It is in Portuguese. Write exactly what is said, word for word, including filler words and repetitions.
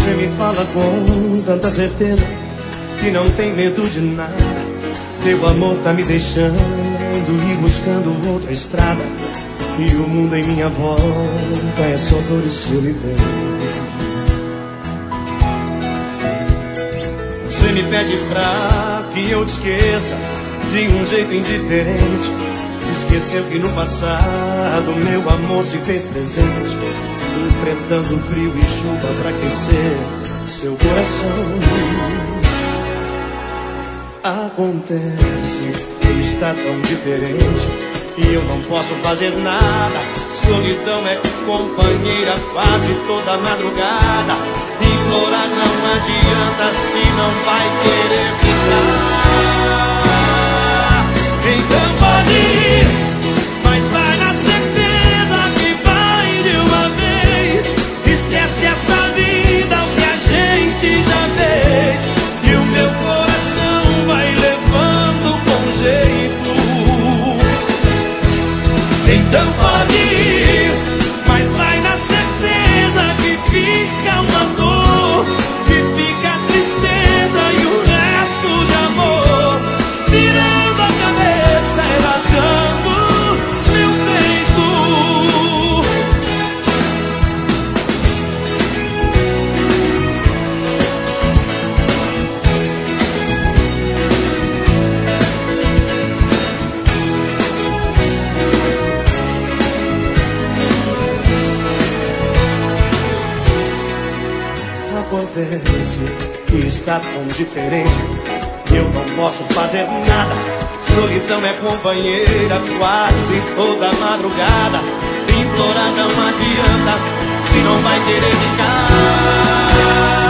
Você me fala com tanta certeza que não tem medo de nada. Teu amor tá me deixando ir buscando outra estrada, e o mundo em minha volta é só dor e solidão. Você me pede pra que eu te esqueça de um jeito indiferente. Esqueceu que no passado meu amor se fez presente, enfrentando frio e chuva pra aquecer seu coração. Acontece que está tão diferente e eu não posso fazer nada. Solidão é companheira quase toda madrugada. Implorar não adianta se não vai querer ficar. Então pode ir, mas vai na certeza que vai de uma vez. Esquece essa vida, o que a gente já fez, e o meu coração vai levando com jeito. Então pode ir, mas vai na certeza que fica uma dor, que fica a tristeza e o resto de amor, virando a cabeça e rasgando meu peito. Acontece que está tão diferente que eu não posso fazer nada. Solidão é companheira quase toda madrugada. Implorar não adianta se não vai querer ficar.